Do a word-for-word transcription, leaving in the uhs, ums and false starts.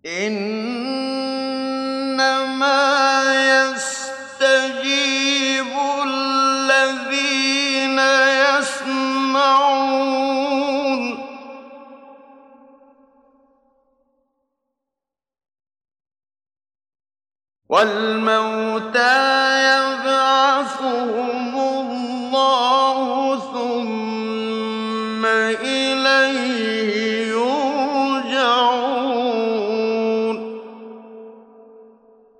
إِنَّمَا يَسْتَجِيبُ الَّذِينَ يَسْمَعُونَ ۘ وَالْمَوْتَىٰ يَبْعَثُهُمُ اللَّهُ ثُمَّ